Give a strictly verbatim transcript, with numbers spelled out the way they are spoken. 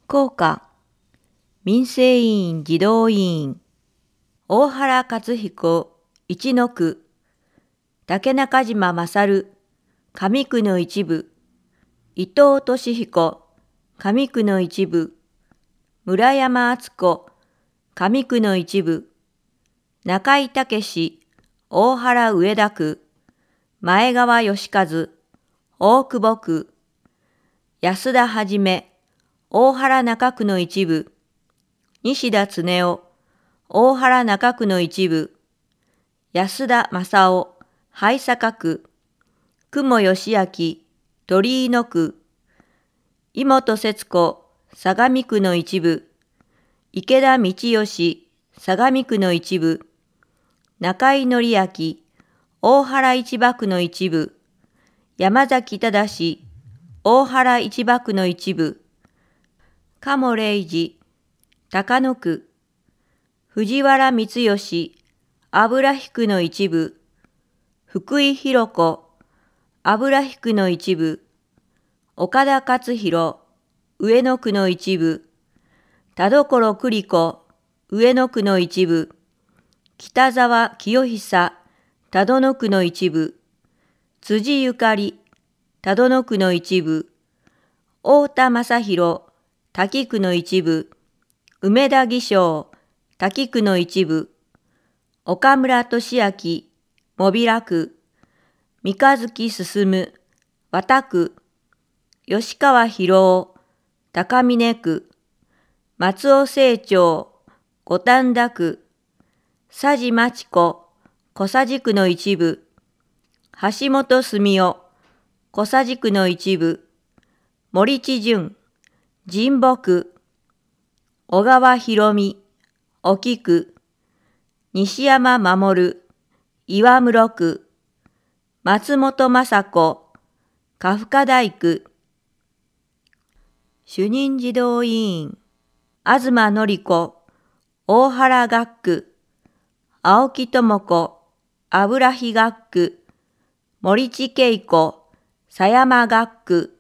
校歌、民生委員児童委員、大原克彦、一の区、竹中島勝、上区の一部、伊藤俊彦、上区の一部、村山敦子、上区の一部、中井武、大原上田区、前川義和、大久保区、安田はじめ、大原中区の一部、西田恒夫、大原中区の一部、安田正夫、灰坂区、雲義明、鳥居野区、井本節子、相模区の一部、池田道義、相模区の一部、中井紀明、大原市場区の一部、山崎忠、大原市場区の一部、鴨礼二、高野区、藤原光義、油引区の一部、福井弘子、油引区の一部、岡田勝弘、上野区の一部、田所栗子、上野区の一部、北沢清久、多度野区の一部、辻ゆかり、多度野区の一部、太田正宏、滝区の一部、梅田義章、滝区の一部、岡村俊明、茂平区、三日月進、綿区、吉川博夫、高峰区、松尾清張、五反田区、佐治町子、小佐治区の一部、橋本澄夫、小佐治区の一部、森地淳、神保区、小川博美、沖区、西山守、岩室区、松本雅子、家深台区、主任児童委員、東典子、大原学区、青木智子、油木学区、森地恵子、狭山学区、